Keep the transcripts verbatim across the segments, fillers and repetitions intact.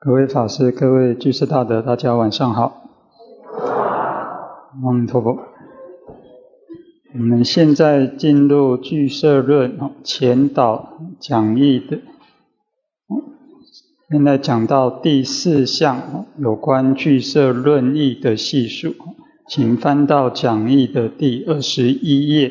各位法师、各位居士大德，大家晚上好。阿弥陀佛。我们现在进入俱舍论前导讲义的，现在讲到第四项有关俱舍论义的细数，请翻到讲义的第二十一页。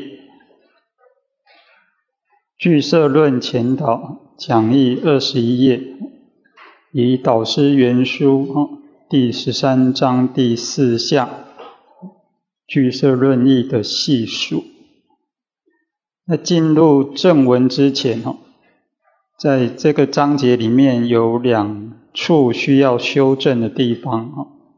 俱舍论前导讲义二十一页，以导师原书第十三章第四项俱舍论义的细数。在进入正文之前，在这个章节里面有两处需要修正的地方。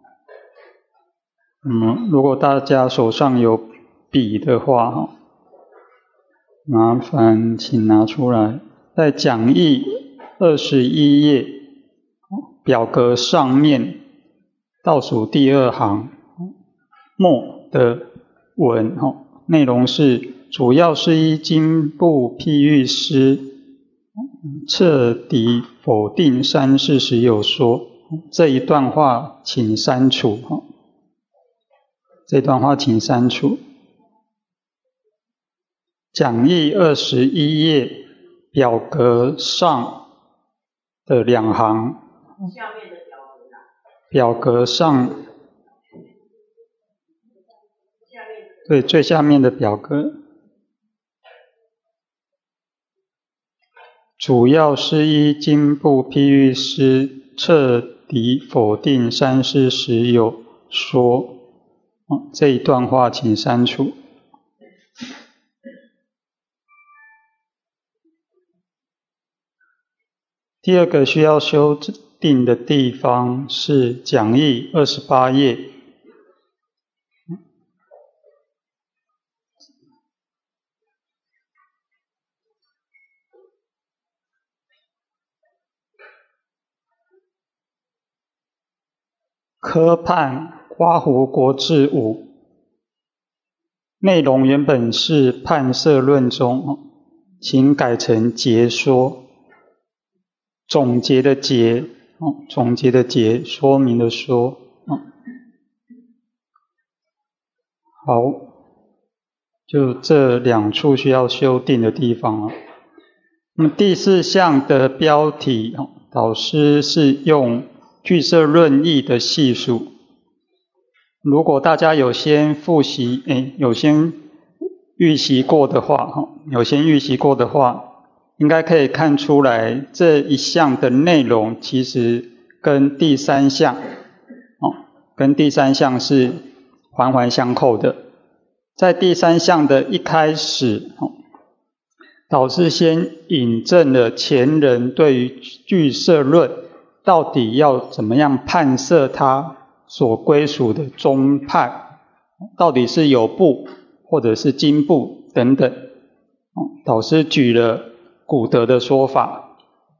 嗯，如果大家手上有笔的话，麻烦请拿出来。在讲义二十一页表格上面倒数第二行末的文，内容是主要是依经部譬喻师彻底否定三事实有说。这一段话请删除，这段话请删除。讲义二十一页表格上的两行， 下面的表格哪？ 表格上，对，最下面的表格，主要是依经部譬喻师彻底否定三事实有说。这一段话请删除。第二个需要修订的地方是讲义二十八页，科判花湖国志五，内容原本是判摄论中，请改成结说。总结的结，总结的结，说明的说。好，就这两处需要修订的地方。那么第四项的标题，导师是用俱舍论义的细数。如果大家有先复习，诶，有先预习过的话，有先预习过的话，应该可以看出来，这一项的内容其实跟第三项，哦，跟第三项是环环相扣的。在第三项的一开始，哦，导师先引证了前人对于俱舍论到底要怎么样判摄它所归属的宗派，到底是有部或者是经部等等。哦，导师举了古德的说法，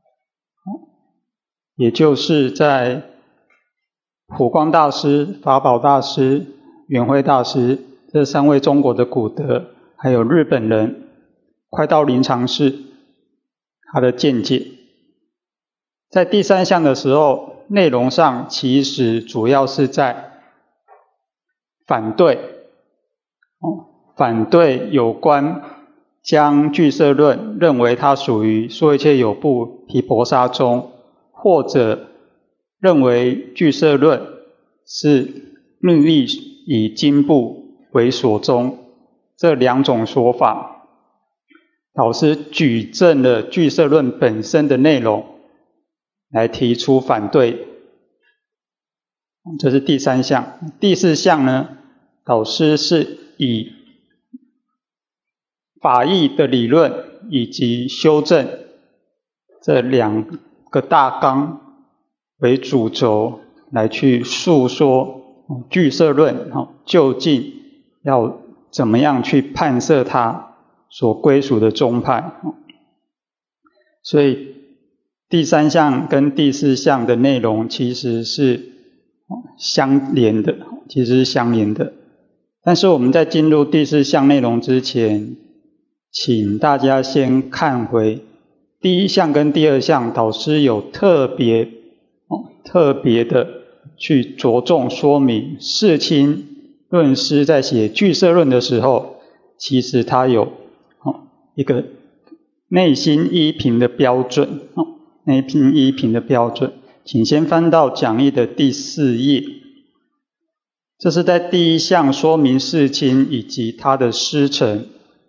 也就是在普光大师、法宝大师、圆慧大师这三位中国的古德，还有日本人快道林常氏他的见解。在第三项的时候，内容上其实主要是在反对，反对有关将俱舍论认为它属于说一切有部毗婆沙宗，或者认为俱舍论是律例以经部为所宗，这两种说法，导师举证了俱舍论本身的内容来提出反对。这是第三项。第四项呢，导师是以法义的理论以及修正这两个大纲为主轴来去述说俱舍论究竟要怎么样去判摄它所归属的宗派。所以第三项跟第四项的内容其实是相连的，其实是相连的。但是我们在进入第四项内容之前，请大家先看回第一项跟第二项，导师有特别哦，特别的去着重说明世亲论师在写俱舍论的时候，其实他有哦一个内心依凭的标准，哦，内心依凭的标准。请先翻到讲义的第四页，这是在第一项说明世亲以及他的师承。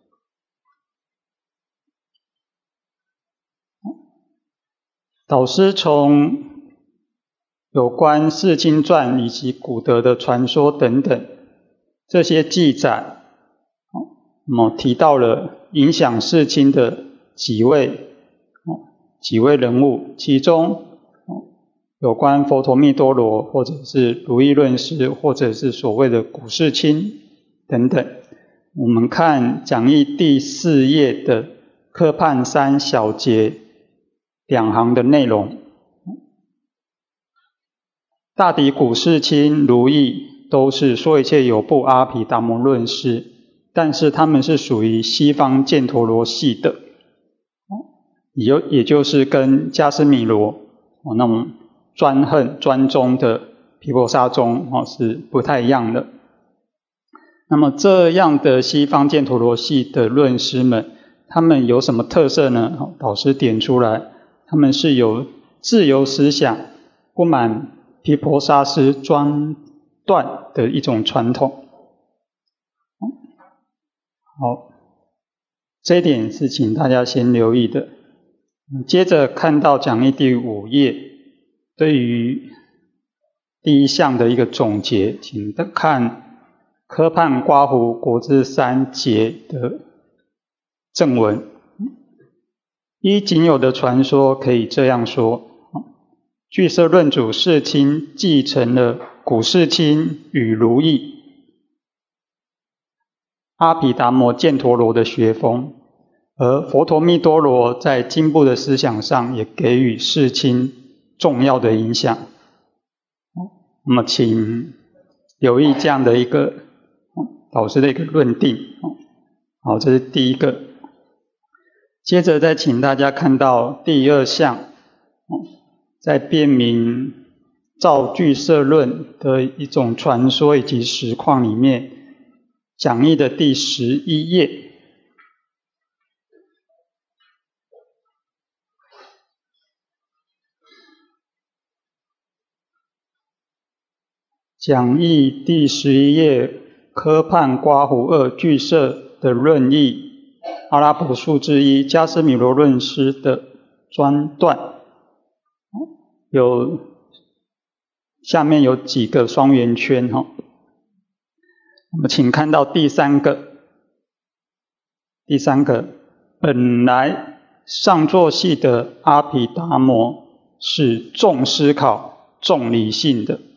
导师从有关世亲传以及古德的传说等等这些记载，那么提到了影响世亲的几位几位人物，其中有关佛陀密多罗，或者是如意论师，或者是所谓的古世亲等等。我们看讲义第四页的科判三小节两行的内容。大抵古世亲、如意都是说一切有部阿毗达摩论师，但是他们是属于西方犍陀罗系的，也就也就是跟迦尸弥罗那种专横专宗的毗婆沙宗是不太一样的。那么这样的西方犍陀罗系的论师们，他们有什么特色呢？导师点出来，他们是有自由思想、不满毗婆沙师专断的一种传统。好，这一点是请大家先留意的。接着看到讲义第五页，对于第一项的一个总结，请看科判刮胡国字三节的正文。依仅有的传说可以这样说，俱舍论主世亲继承了古世亲与如意阿毗达摩犍陀罗的学风，而佛陀密多罗在进步的思想上也给予世亲重要的影响。那么请留意这样的一个导师的一个论定。好，这是第一个。接着再请大家看到第二项，在辨明造俱舍论的一种传说以及实况里面，讲义的第十一页。讲义第十一页科判刮胡二俱舍的论义，阿拉伯数之一迦尸弥罗论师的专断，有下面有几个双圆圈哈。那么请看到第三个，第三个，本来上座系的阿毗达摩是重思考、重理性的。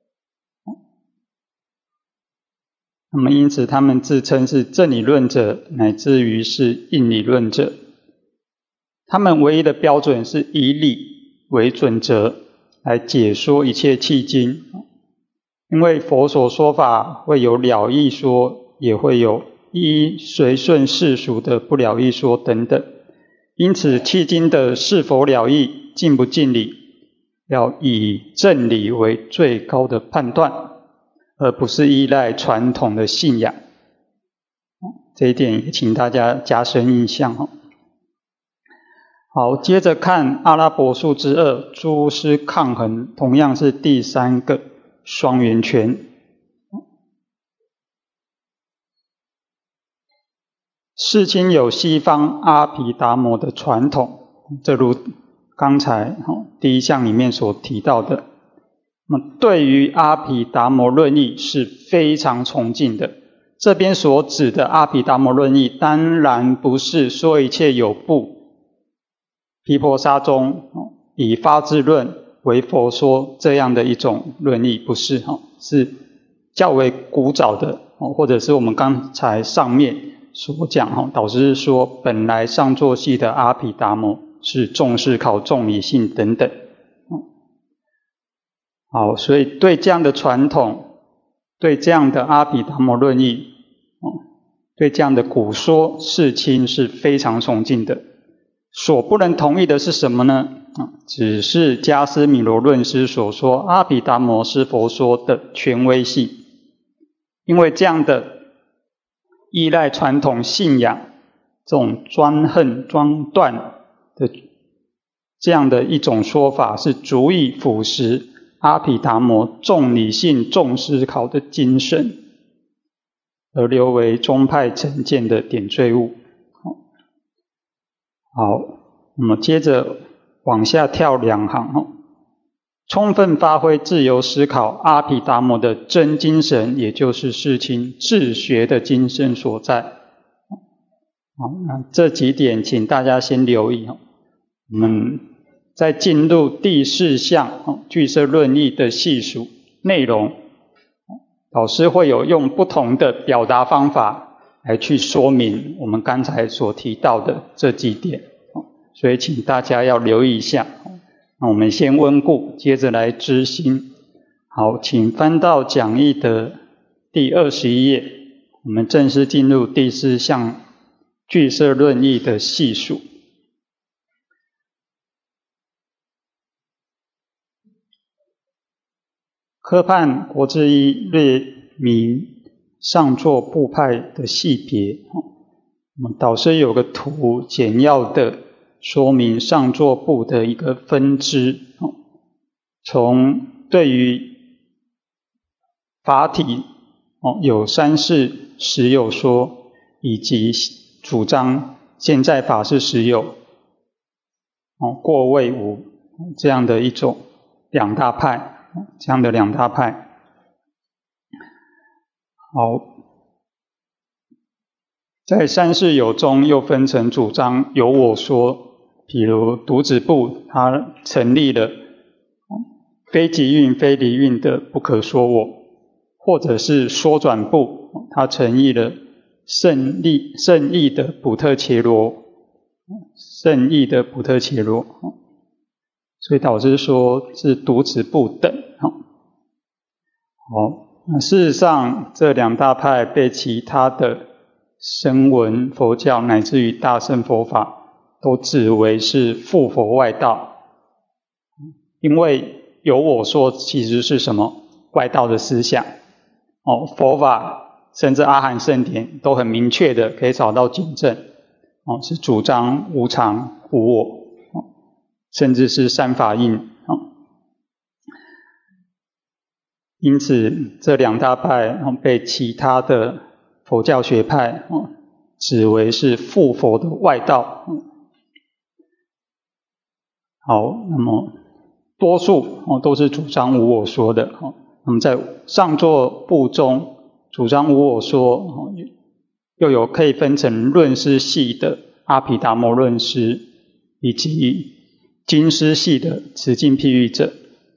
那么因此他们自称是正理论者，乃至于是应理论者。他们唯一的标准是以理为准则来解说一切契经。因为佛所说法会有了义说，也会有依随顺世俗的不了义说等等。因此契经的是否了义、尽不尽理，要以正理为最高的判断，而不是依赖传统的信仰。这一点也请大家加深印象。好，接着看阿拉伯数之二诸师抗衡，同样是第三个双圆圈。世亲有西方阿毗达摩的传统，这如刚才第一项里面所提到的。那么对于阿毗达摩论义是非常崇敬的。这边所指的阿毗达摩论义，当然不是说一切有部毗婆沙宗以发自论为佛说这样的一种论义，不是，是较为古早的，或者是我们刚才上面所讲，导师说本来上座系的阿毗达摩是重思考、重理性等等。好，所以对这样的传统，对这样的阿毗达摩论义，对这样的古说世亲是非常崇敬的。所不能同意的是什么呢？ 只是迦斯米罗论师所说阿毗达摩是佛说的权威性。因为这样的依赖传统信仰，这种专横专断的这样的一种说法，是足以腐蚀阿毗达摩重理性重思考的精神，而留为宗派成见的点缀物。好，那么接着往下跳两行，充分发挥自由思考阿毗达摩的真精神，也就是世亲自学的精神所在。好，那这几点请大家先留意。我们在进入第四项俱舍论义的细数内容，老师会有用不同的表达方法来去说明我们刚才所提到的这几点，所以请大家要留意一下。那我们先温故，接着来知新。好，请翻到讲义的第二十一页，我们正式进入第四项俱舍论义的细数。科判国之一略明上座部派的系别。导师有个图简要的说明上座部的一个分支，从对于法体有三世实有说，以及主张现在法是实有，过位无这样的一种两大派，这样的两大派。好，在三世有中又分成主张有我说，比如独子部他成立了非即运非离运的不可说我，或者是缩转部他成立了圣义圣义的补特伽罗，圣义的补特伽罗，所以导师说是独子部等。好，那事实上这两大派被其他的声闻佛教乃至于大乘佛法都指为是附佛外道，因为有我说其实是什么外道的思想。哦，佛法甚至阿含圣典都很明确的可以找到经证，哦，是主张无常无我，哦，甚至是三法印。哦，因此这两大派，哦，被其他的佛教学派，哦，指为是附佛的外道。哦，好，那么多数，哦，都是主张无我说的。哦，那么在上座部中主张无我说，哦，又有可以分成论师系的阿毗达摩论师，以及经师系的持境譬喻者。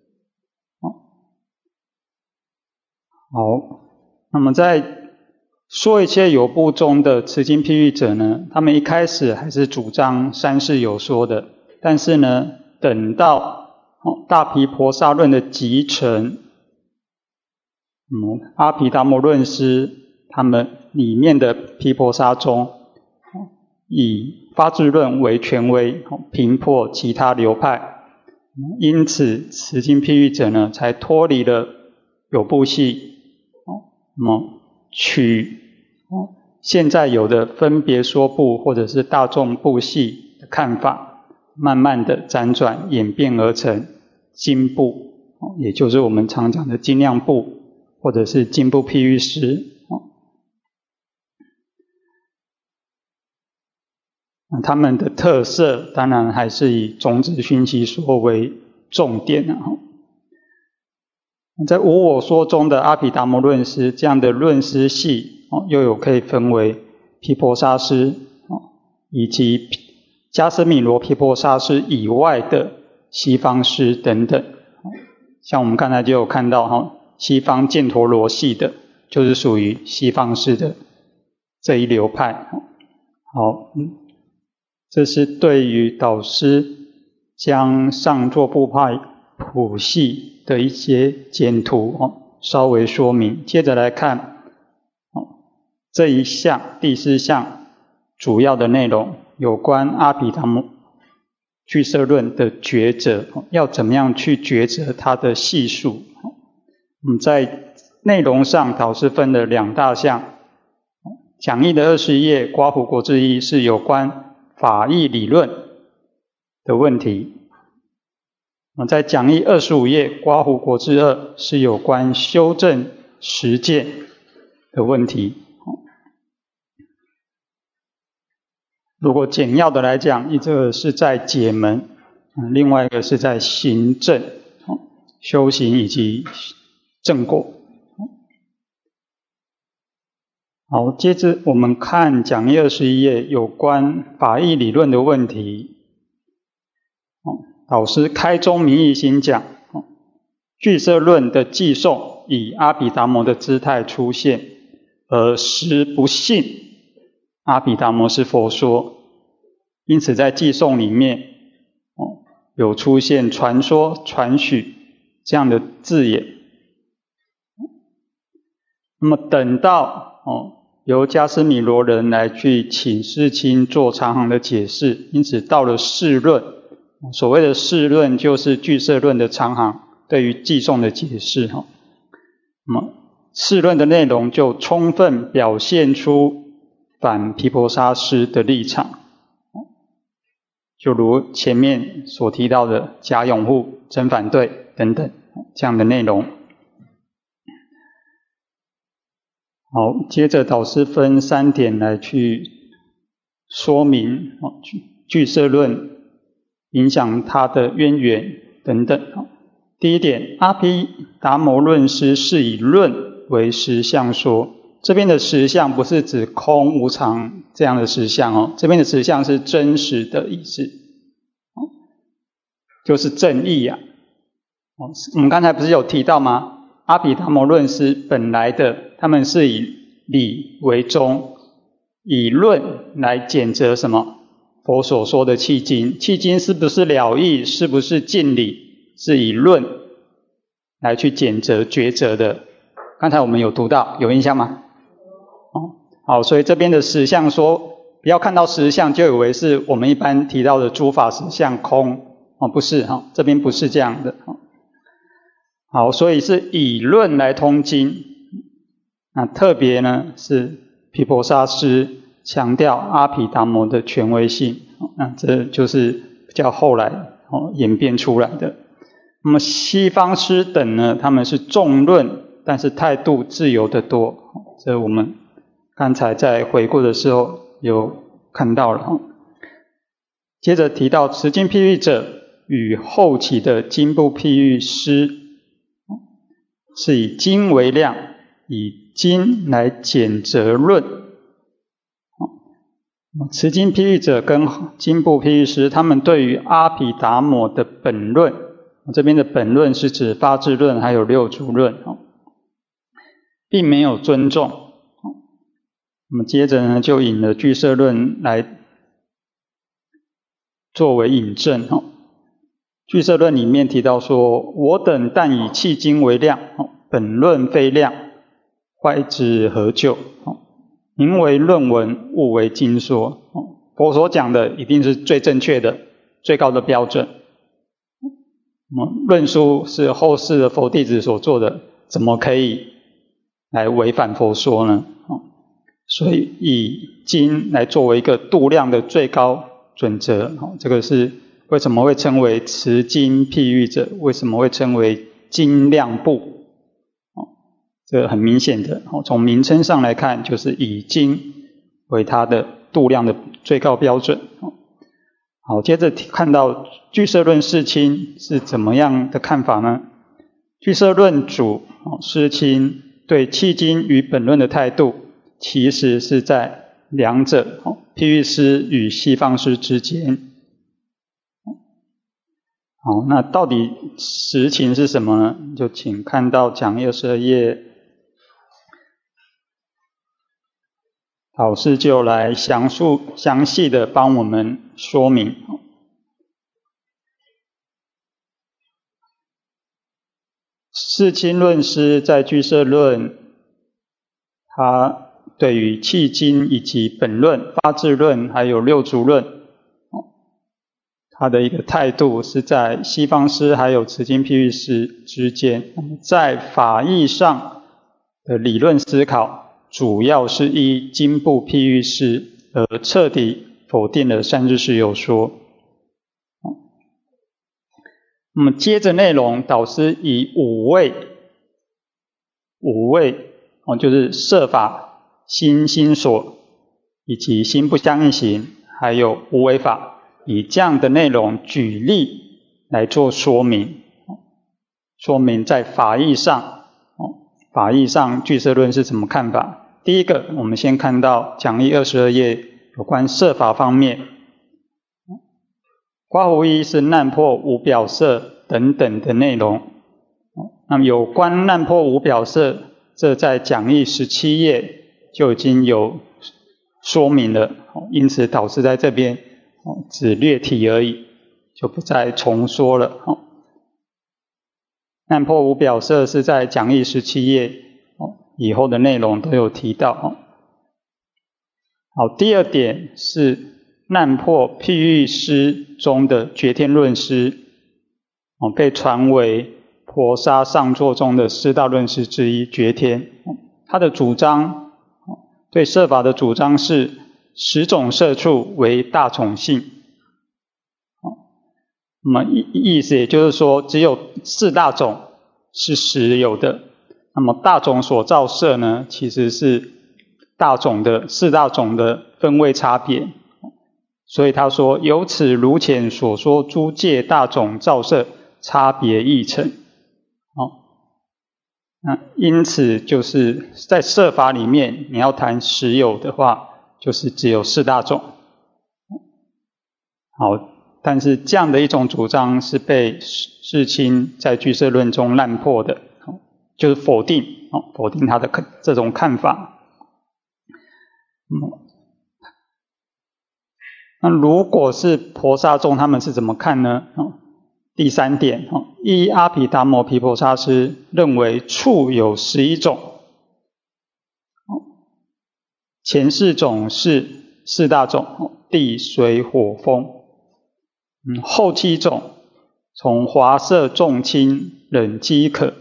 好，那么在说一切有部中的持境譬喻者呢，他们一开始还是主张三世有说的，但是呢，等到大毗婆沙论的集成，嗯，阿毗达摩论师他们里面的毗婆沙宗，以发智论为权威，平破其他流派，因此持境譬喻者呢，才脱离了有部系，那么取现在有的分别说部或者是大众部系的看法，慢慢的辗转演变而成经部，也就是我们常讲的精量部或者是经部譬喻师。他们的特色当然还是以种子熏习说为重点。在无我说中的阿毗达摩论师，这样的论师系又有可以分为毗婆沙师以及迦斯米罗毗婆沙师以外的西方师等等。像我们刚才就有看到西方犍陀罗系的就是属于西方师的这一流派。好，这是对于导师将上座部派谱系的一些简图，哦，稍微说明。接着来看，哦，这一项第四项主要的内容，有关阿毗达摩俱舍论的抉择，要怎么样去抉择它的系数。我们在内容上导师分了两大项，讲义的二十一页刮胡国字一是有关法义理论的问题，在讲义二十五页刮胡国字二是有关修正实践的问题。如果简要的来讲，一个是在解门，另外一个是在行正，修行以及正果。好，接着我们看讲义二十一页有关法义理论的问题。老师开宗明义先讲，俱舍论的寄颂以阿毗达摩的姿态出现，而实不信阿毗达摩是佛说，因此在寄颂里面有出现传说、传许这样的字眼。那么等到哦由迦尸弥罗人来去请世亲做长行的解释，因此到了释论，所谓的释论就是俱舍论的长行对于寄颂的解释。那么释论的内容就充分表现出反毗婆沙师的立场，就如前面所提到的假拥护、真反对等等这样的内容。好，接着导师分三点来去说明俱舍论影响它的渊源等等。第一点，阿毗达摩论师是以论为实相说，这边的实相不是指空无常这样的实相哦，这边的实相是真实的意思，就是正义啊。我们刚才不是有提到吗？阿毗达摩论师本来的他们是以理为宗，以论来检责什么？佛所说的契经，契经是不是了义，是不是尽理，是以论来去检责抉择的。刚才我们有读到，有印象吗？哦，好，所以这边的实相说，不要看到实相就以为是我们一般提到的诸法实相空哦，不是哈，这边不是这样的。好，所以是以论来通经。那特别呢是毗婆沙师强调阿毗达摩的权威性，那这就是比较后来演变出来的。那么西方师等呢，他们是重论，但是态度自由得多，这我们刚才在回顾的时候有看到了。接着提到持经譬喻者与后期的经部譬喻师，是以经为量，以经来检责论。持经譬喻者跟经部譬喻师，他们对于阿毗达摩的本论，这边的本论是指发智论还有六足论，并没有尊重。那么接着呢，就引了俱舍论来作为引证。俱舍论里面提到说，我等但以契经为量，本论非量，怀之何咎？名为论文，物为经说。佛所讲的一定是最正确的、最高的标准。论述是后世的佛弟子所做的，怎么可以来违反佛说呢？所以以经来作为一个度量的最高准则，这个是为什么会称为持经譬喻者，为什么会称为经量部？这个很明显的，从名称上来看，就是以经为它的度量的最高标准。好，接着看到俱舍论世亲是怎么样的看法呢？俱舍论主世亲对契经与本论的态度，其实是在两者譬喻师与西方师之间。好，那到底实情是什么呢？就请看到讲义二十二页，老师就来详述详细的帮我们说明。世亲论师在俱舍论，他对于契经以及本论、发智论还有六足论， 他的一个态度是在西方师还有持经譬喻师之间，那么在法义上的理论思考，主要是依经部譬喻师而彻底否定了三日实有说。那么接着内容，导师以五位五位哦，就是摄法、心心所以及心不相应行，还有无为法，以这样的内容举例来做说明，说明在法义上，法义上俱舍论是怎么看法。第一个，我们先看到讲义二十二页有关摄法方面，刮胡一是难破无表色等等的内容。那么有关难破无表色，这在讲义十七页就已经有说明了，因此导师在这边只略提而已，就不再重说了。难破无表色是在讲义十七页以后的内容都有提到。好，第二点是难破譬喻师中的觉天论师，被传为婆沙上座中的四大论师之一觉天。他的主张，对摄法的主张是十种摄处为大种性。那么意意思也就是说，只有四大种是实有的，那么大种所造摄呢，其实是大种的四大种的分位差别。所以他说，由此如前所说诸界大种造摄差别异成。那因此就是在摄法里面，你要谈实有的话，就是只有四大种。好，但是这样的一种主张是被世亲在俱舍论中滥破的，就是否定，否定他的这种看法。那如果是婆沙宗，他们是怎么看呢？第三点，依阿毗达摩毗婆沙师认为处有十一种，前四种是四大种，地水火风，嗯，后七种从华色重轻冷饥渴，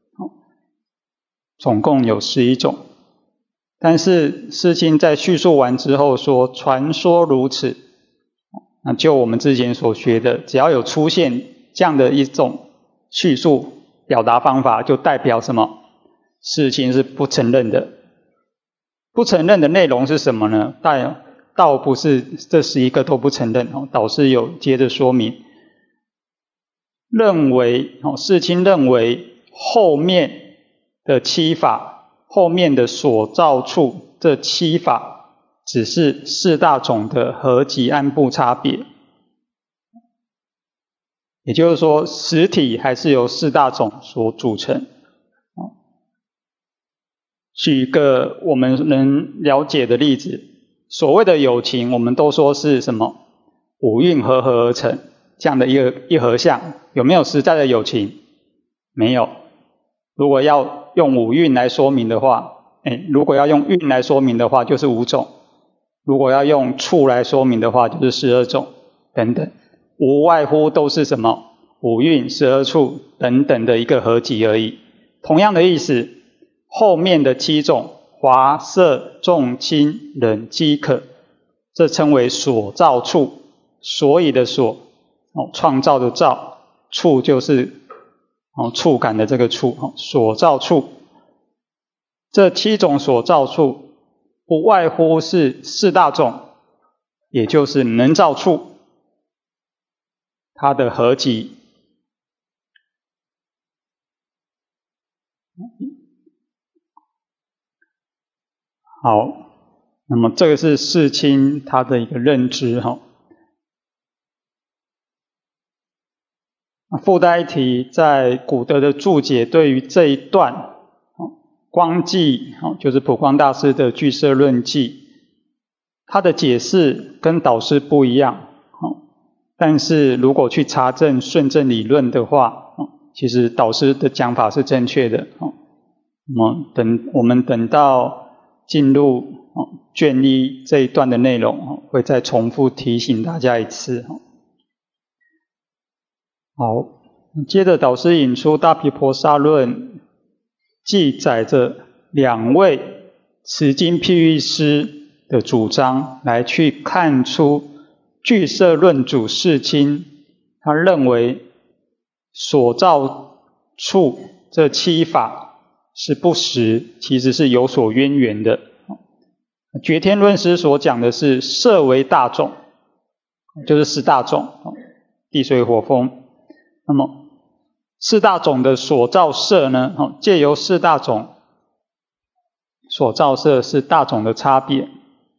总共有十一种。但是世亲在叙述完之后说，传说如此，那就我们之前所学的，只要有出现这样的一种叙述表达方法，就代表什么？世亲是不承认的。不承认的内容是什么呢？但倒不是这十一个都不承认，导师有接着说明，认为世亲认为后面的七法，后面的所造处这七法，只是四大种的合集按部差别。也就是说，实体还是由四大种所组成。举个我们能了解的例子，所谓的有情，我们都说是什么？五蕴合合而成，这样的一个一合相，有没有实在的有情？没有。如果要用五蕴来说明的话，哎，如果要用蕴来说明的话，就是五种；如果要用处来说明的话，就是十二种等等。无外乎都是什么？五蕴、十二处等等的一个合集而已。同样的意思，后面的七种华色重轻冷饥渴，这称为所造处。所以的所，哦，创造的造，处就是哦触感的这个处，哦，所造处。这七种所造处，不外乎是四大种，也就是能造处，它的合集。好，那么这个是世亲他的一个认知哈。附带一提，在古德的注解对于这一段，光记就是普光大师的俱舍论记，他的解释跟导师不一样，但是如果去查证顺正理论的话，其实导师的讲法是正确的。那么等我们等到进入卷一这一段的内容，会再重复提醒大家一次。 好，接着导师引出《大毗婆沙论》，记载着两位持经譬喻师的主张，来去看出俱舍论主世亲他认为所造处这七法是不实，其实是有所渊源的。觉天论师所讲的是色为大种，就是四大种，地水火风。那么四大种的所造色呢，借由四大种所造色是大种的差别。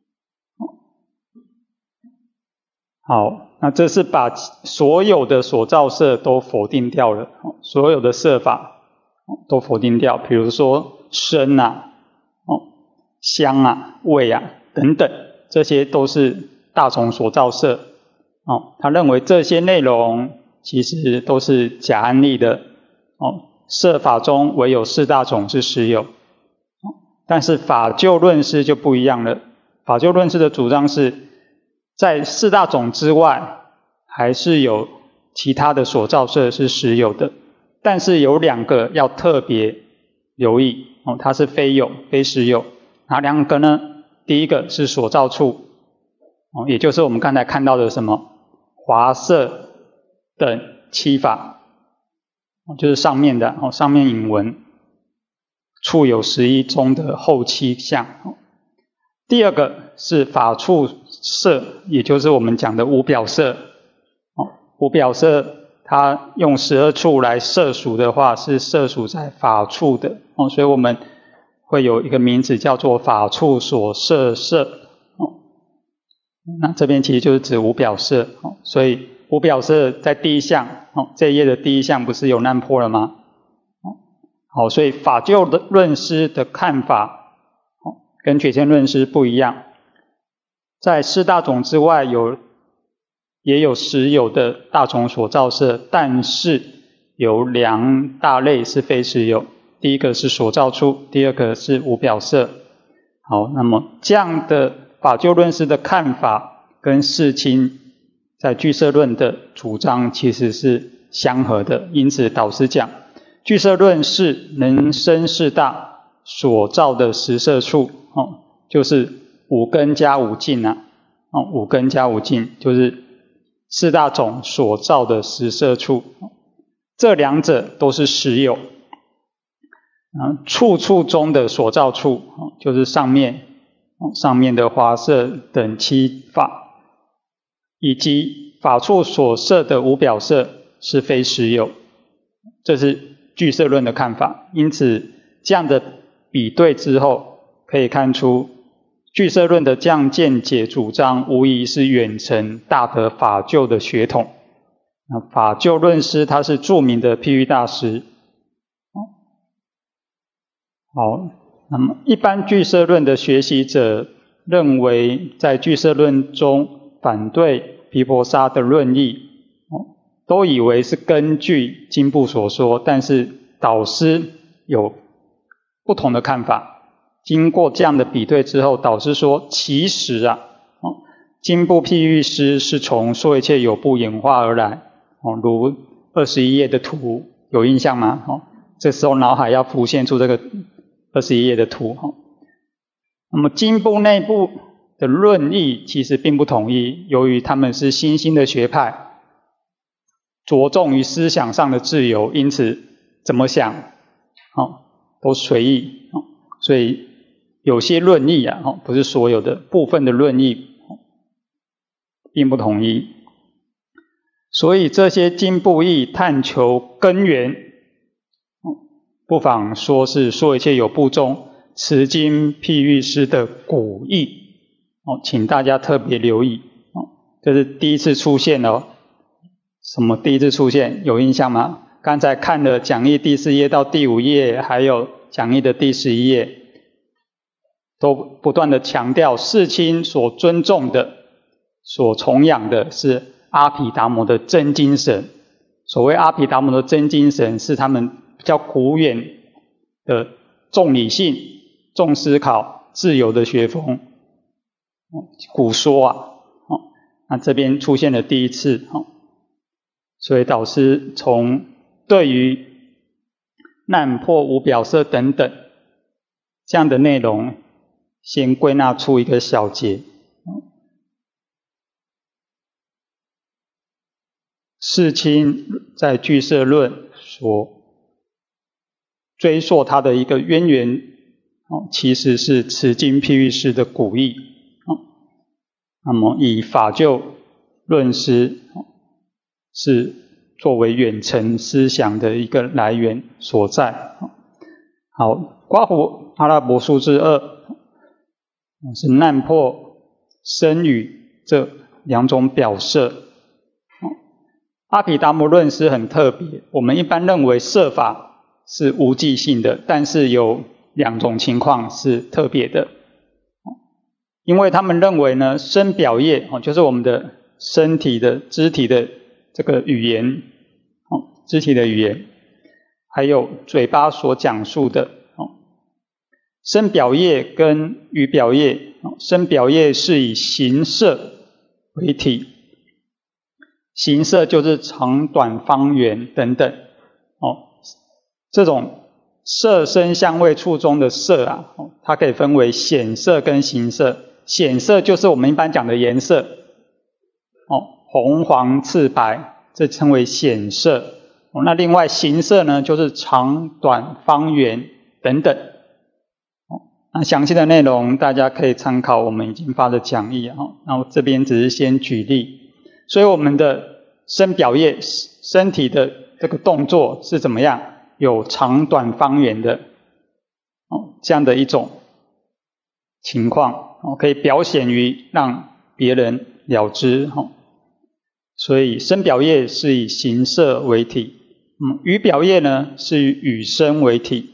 好，那这是把所有的所造色都否定掉了，所有的色法都否定掉，比如说声啊、香啊、味啊等等，这些都是大种所造色。他认为这些内容其实都是假安立的，色法中唯有四大种是实有。但是法究论师就不一样了，法究论师的主张是在四大种之外还是有其他的所造色是实有的，但是有两个要特别留意，它是非有非实有。哪两个呢？第一个是所造处，也就是我们刚才看到的什么华色等七法，就是上面的上面引文处有十一中的后七项。第二个是法处色，也就是我们讲的无表色。无表色它用十二处来摄属的话，是摄属在法处的，所以我们会有一个名字叫做法处所摄色。那这边其实就是指无表色，所以无表色在第一项，这一页的第一项不是有难破了吗？好，所以法究的论师的看法跟觉天论师不一样，在四大种之外有也有实有的大种所造色，但是有两大类是非实有，第一个是所造处，第二个是无表色。好，那么这样的法究论师的看法跟世亲在俱舍论的主张其实是相合的，因此导师讲俱舍论是能生四大所造的实色处，哦，就是五根加五境啊，哦，五根加五境就是四大种所造的实色处，这两者都是实有。啊，处处中的所造处，就是上面上面的华色等七法，以及法处所摄的无表色是非实有，这是俱舍论的看法。因此这样的比对之后，可以看出俱舍论的这样见解主张无疑是远承大德法究的血统。那法究论师他是著名的譬喻大师。好，那么一般俱舍论的学习者认为，在俱舍论中反对毗婆沙的论义，都以为是根据经部所说，但是导师有不同的看法。经过这样的比对之后，导师说，其实啊，经部譬喻师是从说一切有部演化而来，如二十一页的图，有印象吗？这时候脑海要浮现出这个二十一页的图。那么经部内部的论义其实并不统一，由于他们是新兴的学派，着重于思想上的自由，因此怎么想都随意，所以有些论义啊，不是所有的，部分的论义并不统一。所以这些经部义探求根源，不妨说是说一切有部中持经譬喻师的古义，请大家特别留意，这是第一次出现哦。什么第一次出现？有印象吗？刚才看了讲义第四页到第五页，还有讲义的第十一页，都不断的强调世亲所尊重的、所崇仰的是阿毗达摩的真精神。所谓阿毗达摩的真精神，是他们比较古远的重理性、重思考、自由的学风。古说啊，那这边出现了第一次。 所以导师从对于难破无表色等等这样的内容，先归纳出一个小节。世亲在俱舍论所追溯他的一个渊源，其实是持经譬喻师的古义。那么以法救论师是作为远程思想的一个来源所在。好，刮胡阿拉伯数之二是难破生语这两种表色。阿毗达摩论师很特别，我们一般认为色法是无记性的，但是有两种情况是特别的。因为他们认为呢，身表业就是我们的身体的肢体的这个语言，肢体的语言，还有嘴巴所讲述的身表业跟语表业，身表业是以形色为体，形色就是长短方圆等等，哦，这种色声香味触中的色啊，它可以分为显色跟形色。显色就是我们一般讲的颜色，哦，红黄赤白，这称为显色。哦，那另外形色呢，就是长短方圆等等。哦，那详细的内容大家可以参考我们已经发的讲义啊。那我这边只是先举例，所以我们的身表业，身体的这个动作是怎么样？有长短方圆的，哦，这样的一种情况。可以表显于让别人了知，所以身表业是以形色为体，语表业呢是以语声为体。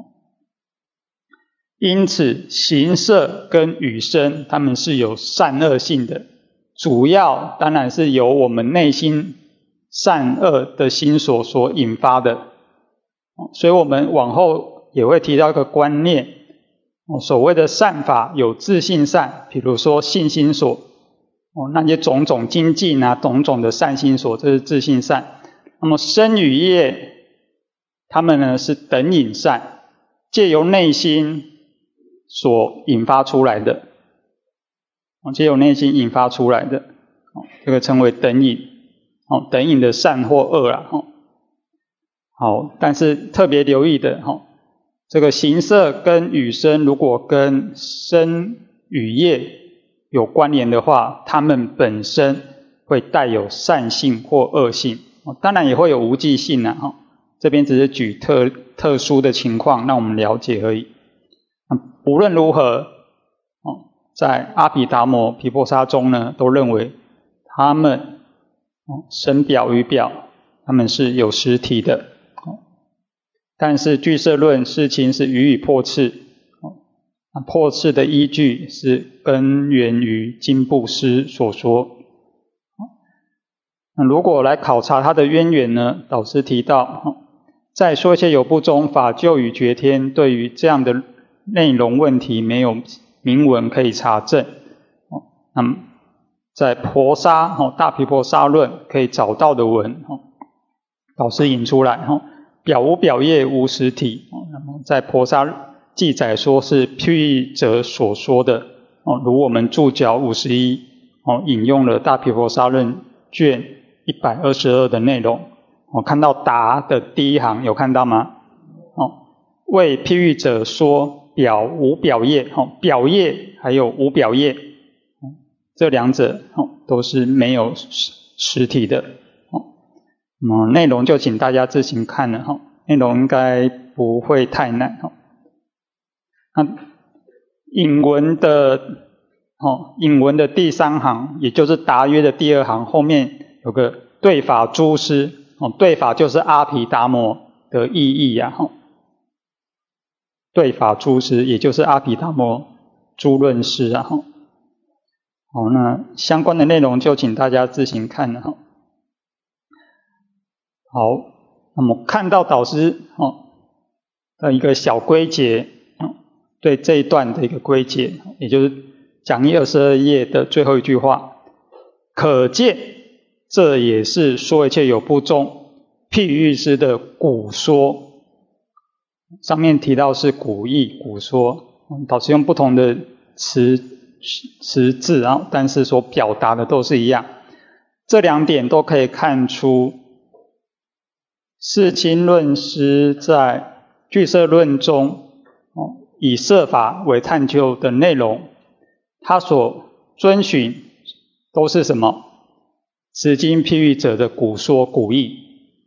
因此形色跟语声它们是有善恶性的，主要当然是由我们内心善恶的心所所引发的。所以我们往后也会提到一个观念，所谓的善法有自性善，比如说信心所，那些种种精进啊，种种的善心所，这是自性善。那么身语业，它们呢是等引善，借由内心所引发出来的，借由内心引发出来的，这个称为等引，等引的善或恶啦。好，但是特别留意的，这个形色跟语声如果跟身语业有关联的话，它们本身会带有善性或恶性，当然也会有无记性啊。这边只是举特特殊的情况让我们了解而已。无论如何，在阿毗达摩毗婆沙中呢，都认为他们身表语表他们是有实体的。但是俱舍论世亲是予以破斥，破斥的依据是根源于经部师所说。那如果来考察它的渊源呢，导师提到，在说一些有部中，法救与觉天对于这样的内容问题没有明文可以查证。那么在婆沙大毗婆沙论可以找到的文，导师引出来，表无表业无实体，那么在婆沙记载说是譬喻者所说的，如我们注脚五十一引用了大毗婆沙论卷一百二十二的内容。我看到答的第一行有看到吗？为譬喻者说表无表业，表业还有无表业，这两者都是没有实体的。嗯，内容就请大家自行看了哈，内容应该不会太难哈。那引文的哦，引文的第三行，也就是答约的第二行，后面有个对法诸师哦，对法就是阿毗达摩的意义呀哈。对法诸师也就是阿毗达摩诸论师啊哈。好，那相关的内容就请大家自行看了哈。好，那么看到导师哦的一个小归结，对这一段的一个归结，也就是讲义二十二页的最后一句话，可见这也是说一切有部中譬喻师的古说。上面提到是古义古说，导师用不同的词词字啊，但是所表达的都是一样。这两点都可以看出世亲论师在俱舍论中以摄法为探究的内容，他所遵循都是什么？持经譬喻者的古说古义。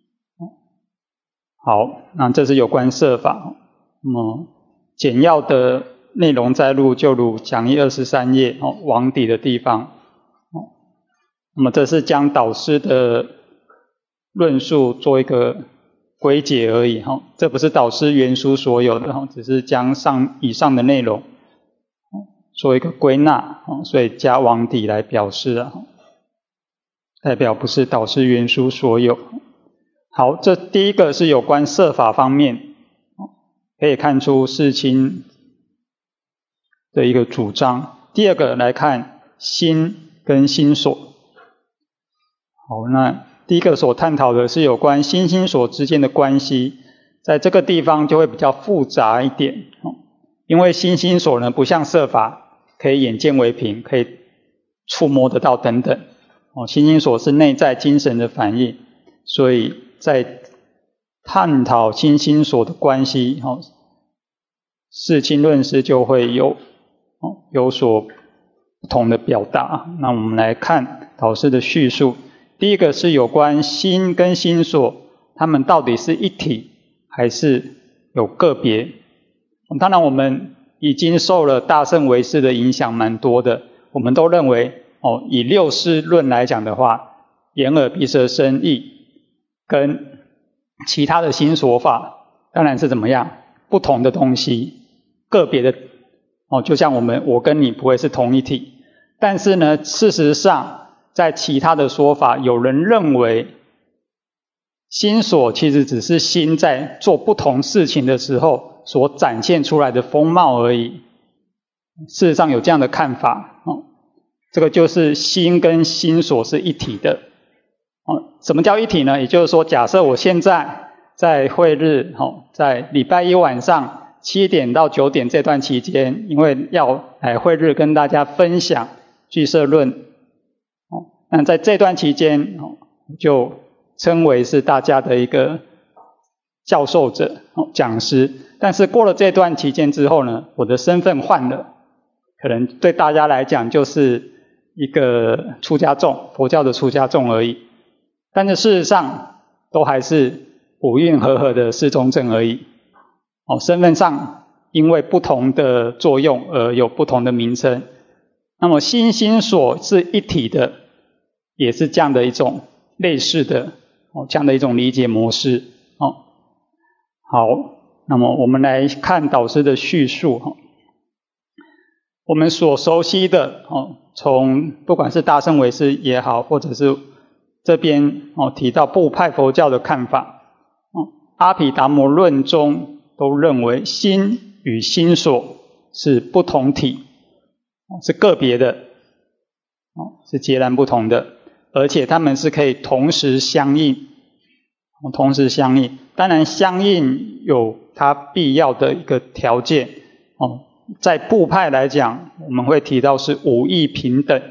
好，那这是有关摄法。那么简要的内容摘录就如讲义二十三页哦，网底的地方哦。那么这是将导师的论述做一个归结而已哈，这不是导师原书所有的哈，只是将上以上的内容做一个归纳，所以加网底来表示啊，代表不是导师原书所有。好，这第一个是有关摄法方面，可以看出世亲的一个主张。第二个来看心跟心所。好，那第一个所探讨的是有关心心所之间的关系，在这个地方就会比较复杂一点，因为心心所呢不像摄法可以眼见为凭，可以触摸得到等等，心心所是内在精神的反应，所以在探讨心心所的关系，世亲论师就会有有所不同的表达。那我们来看导师的叙述，第一个是有关心跟心所，他们到底是一体还是有个别？当然我们已经受了大乘唯识的影响蛮多的，我们都认为哦，以六识论来讲的话，眼耳鼻舌身意跟其他的心所法当然是怎么样不同的东西，个别的哦，就像我们我跟你不会是同一体。但是呢，事实上在其他的说法，有人认为心所其实只是心在做不同事情的时候所展现出来的风貌而已。事实上有这样的看法哦，这个就是心跟心所是一体的。哦，什么叫一体呢？也就是说，假设我现在在会日，哦，在礼拜一晚上七点到九点这段期间，因为要来会日跟大家分享俱舍论，哦，那在这段期间，哦，就称为是大家的一个教授者，哦，讲师。但是过了这段期间之后呢，我的身份换了，可能对大家来讲就是一个出家众，佛教的出家众而已。但是事实上都还是五蕴和合的四中正而已。哦，身份上因为不同的作用而有不同的名称。那么心心所是一体的，也是这样的一种类似的哦，这样的一种理解模式哦。好，那么我们来看导师的叙述哈。我们所熟悉的哦，从不管是大乘唯识也好，或者是这边哦提到部派佛教的看法，哦，阿毗达摩论中都认为心与心所是不同体，是个别的，是截然不同的，而且它们是可以同时相应，同时相应。当然相应有它必要的一个条件，在部派来讲我们会提到是五义平等，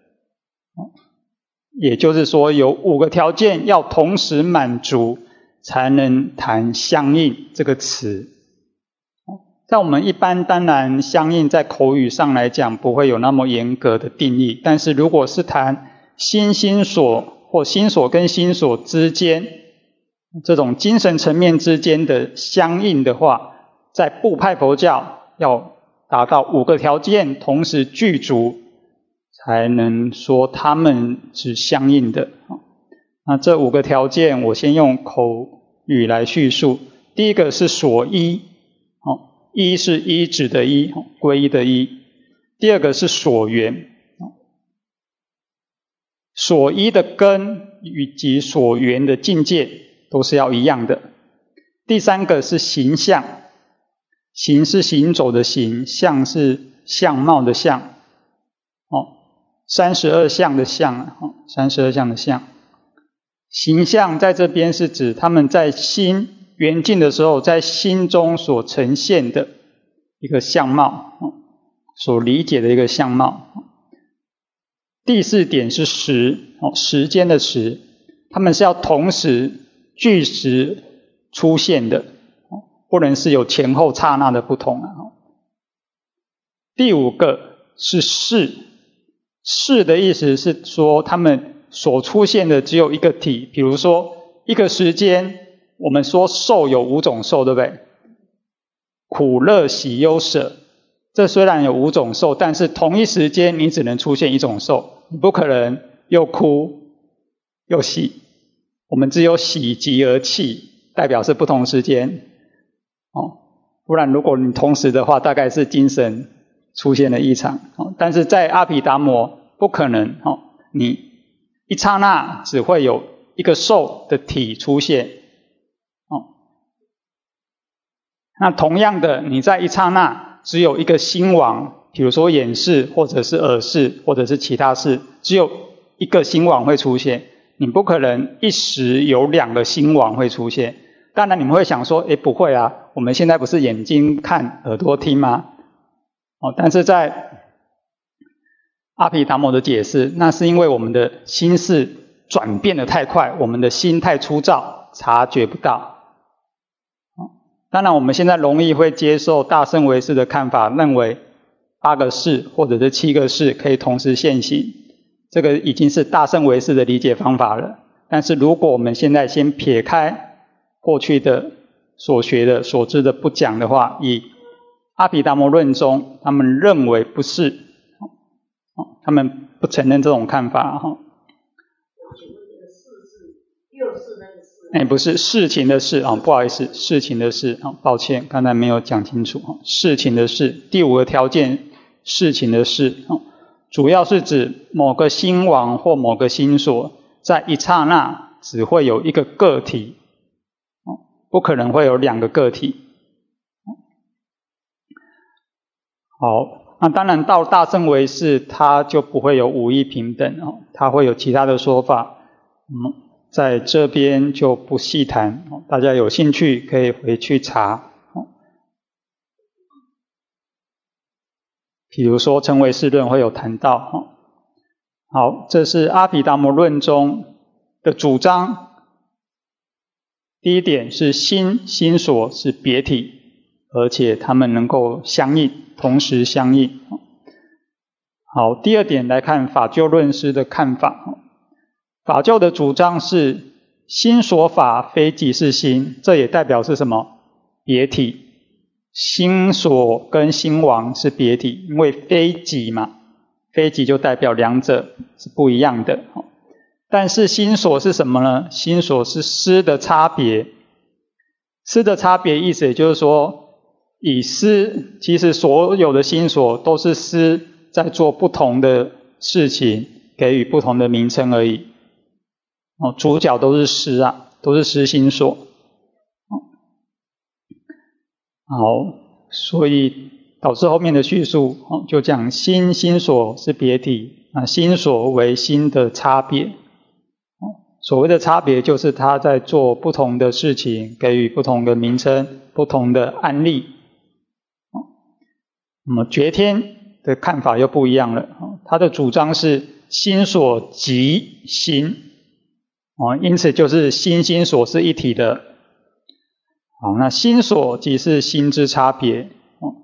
也就是说有五个条件要同时满足才能谈相应这个词。在我们一般当然相应在口语上来讲不会有那么严格的定义，但是如果是谈心心所或心所跟心所之间这种精神层面之间的相应的话，在部派佛教要达到五个条件同时具足才能说它们是相应的。那这五个条件我先用口语来叙述。第一个是所依，依是依止的依，皈依的依。第二个是所缘，所依的根以及所缘的境界都是要一样的。第三个是形象，形是行走的形，相是相貌的相，哦，三十二相的相，哦，三十二相的相。 形象在这边是指他们在心圆寂的时候，在心中所呈现的一个相貌，所理解的一个相貌。第四点是时，时间的时，他们是要同时俱时出现的，不能是有前后刹那的不同。第五个是事，事的意思是说他们所出现的只有一个体，比如说一个时间，我们说受有五种受，对不对？苦乐喜忧舍，这虽然有五种受，但是同一时间你只能出现一种受，你不可能又哭又喜，我们只有喜极而泣，代表是不同时间哦。不然如果你同时的话，大概是精神出现了异常哦。但是在阿毗达摩不可能哦，你一刹那只会有一个受的体出现哦。那同样的，你在一刹那只有一个心王，比如说眼识或者是耳识或者是其他识，只有一个心王会出现，你不可能一时有两个心王会出现。当然你们会想说，诶，不会啊，我们现在不是眼睛看耳朵听吗？哦，但是在阿毗达摩的解释，那是因为我们的心识转变得太快，我们的心太粗糙，察觉不到。当然我们现在容易会接受大乘唯识的看法，认为八个识或者是七个识可以同时现行，这个已经是大乘唯识的理解方法了。但是如果我们现在先撇开过去的所学的所知的不讲的话，以阿毗达摩论中他们认为不是，他们不承认这种看法。哎，不是事情的事啊，不好意思，事情的事啊，抱歉，刚才没有讲清楚啊。事情的事，第五个条件，事情的事啊，主要是指某个心王或某个心所，在一刹那只会有一个个体，不可能会有两个个体。好，那当然到大乘唯识，它就不会有五义平等哦，它会有其他的说法。嗯。在这边就不细谈，大家有兴趣可以回去查。比如说成唯识论会有谈到。好，这是阿毗达摩论中的主张。第一点是心心所是别体，而且它们能够相应，同时相应。好，第二点来看法救论师的看法。法救的主张是心所法非即是心，这也代表是什么？别体。心所跟心王是别体，因为非即嘛，非即就代表两者是不一样的。但是心所是什么呢？心所是思的差别。思的差别意思也就是说，以思，其实所有的心所都是思在做不同的事情，给予不同的名称而已。哦，主角都是思啊，都是思心所。好，所以导致后面的叙述就讲心心所是别体，啊，心所为心的差别。所谓的差别就是他在做不同的事情，给予不同的名称，不同的案例。那么觉天的看法又不一样了，他的主张是心所即心。哦，因此就是心心所是一体的。好，那心所即是心之差别。哦，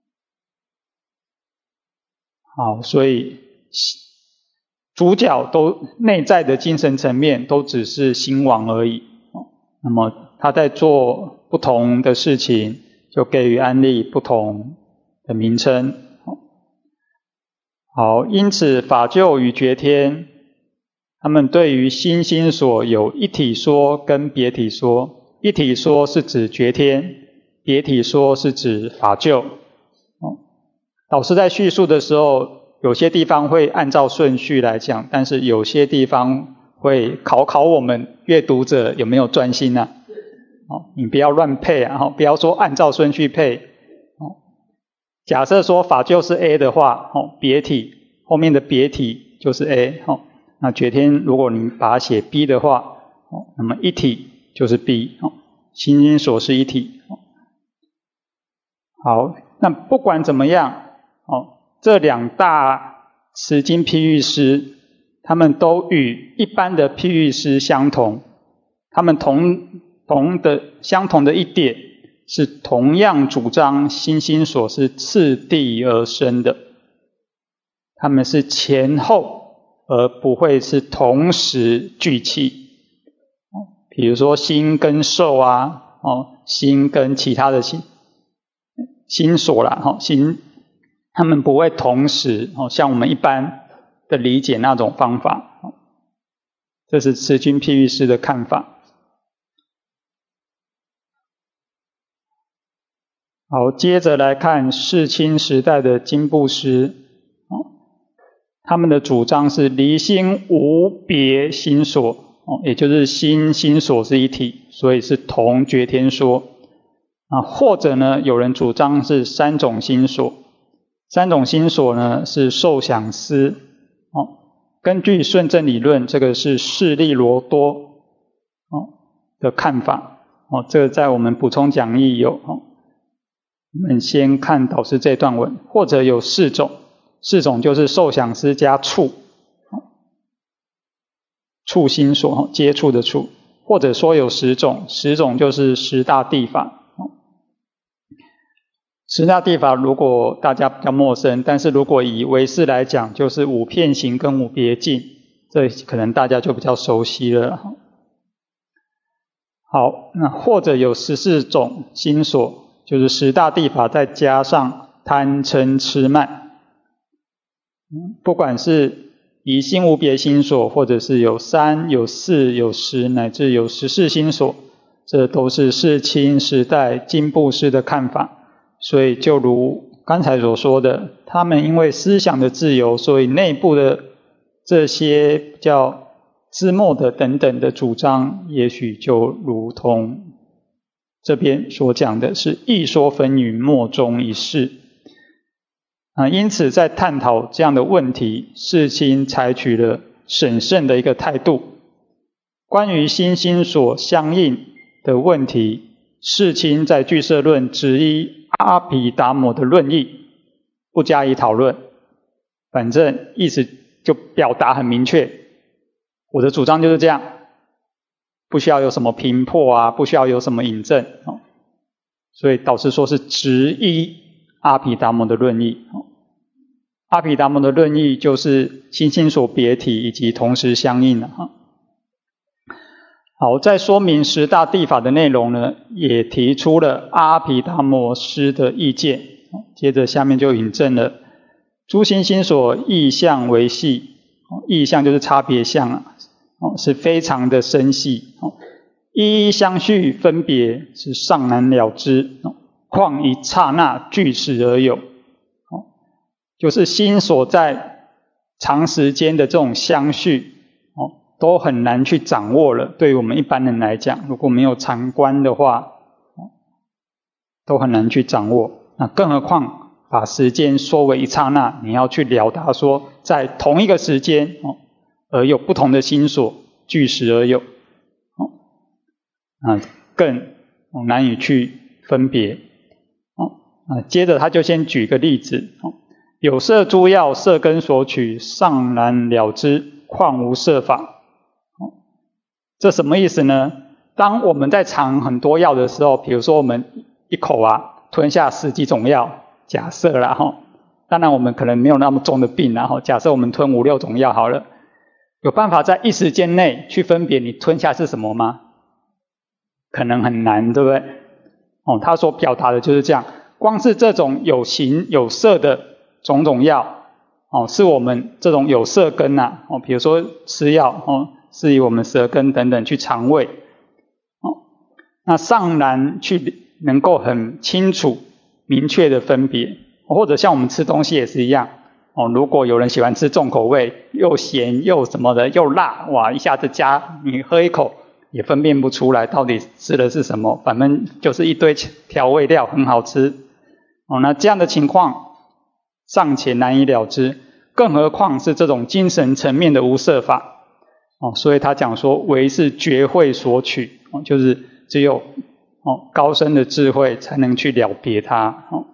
好，所以主角都内在的精神层面都只是心王而已。哦，那么他在做不同的事情，就给予案例不同的名称。哦，好，因此法救与觉天，他们对于心心所有一体说跟别体说。一体说是指觉天，别体说是指法救。哦，老师在叙述的时候，有些地方会按照顺序来讲，但是有些地方会考考我们阅读者有没有专心啊。哦，你不要乱配啊，不要说按照顺序配。哦，假设说法救是 A 的话，哦，别体后面的别体就是 A。哦，那觉天如果你把它写 B 的话， 哦，那么一体就是 B， 哦，心心所是一体。哦，好，那不管怎么样，哦，这两大持经譬喻师，他们都与一般的譬喻师相同，他们同同的相同的一点是同样主张心心所是次第而生的，他们是前后，而不会是同时俱起。比如说心跟受啊，哦，心跟其他的心心所啦，哦，心他们不会同时，哦，像我们一般的理解那种方法。哦，这是持经譬喻师的看法。好，接着来看世亲时代的经部师，哦，他们的主张是离心无别心所，哦，也就是心心所是一体，所以是同觉天说。啊，或者呢，有人主张是三种心所，三种心所呢是受想思。哦，根据顺正理论，这个是释利罗多哦的看法。哦，这个在我们补充讲义有。哦，我们先看导师这段文，或者有四种，四种就是受想思加触，触心所，接触的触，或者说有十种，十种就是十大谛法。十大谛法如果大家比较陌生，但是如果以唯识来讲，就是五遍行跟五别境，这可能大家就比较熟悉了。好，那或者有十四种心所，就是十大谛法再加上贪嗔痴慢。不管是以心无别心所，或者是有三、有四、有十，乃至有十四心所，这都是世亲时代经部师的看法。所以就如刚才所说的，他们因为思想的自由，所以内部的这些比较枝末的等等的主张，也许就如同这边所讲的是一说纷纭，莫衷一是。啊，因此在探讨这样的问题，世亲采取了审慎的一个态度。关于心心所相应的问题，世亲在俱舍论只依阿毗达摩的论义，不加以讨论，反正意思就表达很明确，我的主张就是这样，不需要有什么评破啊，不需要有什么引证。所以导师说是只依阿毗达摩的论义。阿毗达摩的论义就是心心所别体以及同时相应了。好，在说明十大谛法的内容呢，也提出了阿毗达摩师的意见。接着下面就引证了诸心心所异相为细，异相就是差别相啊，是非常的深细，一一相续分别是尚难了知，况一刹那俱实而有，就是心所在长时间的这种相续都很难去掌握了。对于我们一般人来讲，如果没有禅观的话，都很难去掌握。那更何况把时间缩为一刹那，你要去了达说，在同一个时间而有不同的心所俱实而有，那更难以去分别。接着他就先举个例子，有色诸药，色根所取，尚难了知，况无色法。这什么意思呢？当我们在尝很多药的时候，比如说我们一口啊吞下十几种药，假设啦齁，当然我们可能没有那么重的病啦齁，假设我们吞五六种药好了，有办法在一时间内去分别你吞下是什么吗？可能很难，对不对？哦，他所表达的就是这样，光是这种有形有色的种种药，哦，是我们这种有色根啊，哦，比如说吃药，哦，是以我们舌根等等去肠胃，哦，那尚难去能够很清楚明确的分别，或者像我们吃东西也是一样，哦，如果有人喜欢吃重口味，又咸又什么的，又辣，哇，一下子加你喝一口也分辨不出来到底吃的是什么，反正就是一堆调味料，很好吃，哦，那这样的情况尚且难以了知，更何况是这种精神层面的无色法。 哦，所以他讲说唯是觉慧所取，哦，就是只有哦高深的智慧才能去了别它。哦，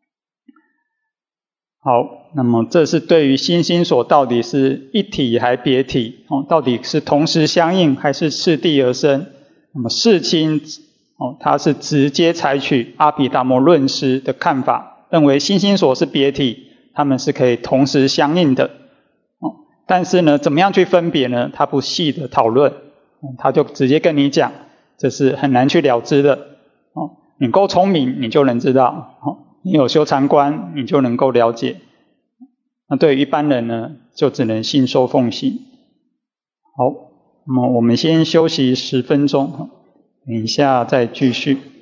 好，那么这是对于心心所到底是一体还别体，哦，到底是同时相应还是次第而生？那么世亲哦，他是直接采取阿毗达摩论师的看法，认为心心所是别体，他们是可以同时相应的。哦，但是呢，怎么样去分别呢？他不细的讨论，哦，他就直接跟你讲，这是很难去了知的。哦，你够聪明，你就能知道。哦，你有修禅观，你就能够了解。那对于一般人呢，就只能信受奉行。好，那么我们先休息十分钟，等一下再继续。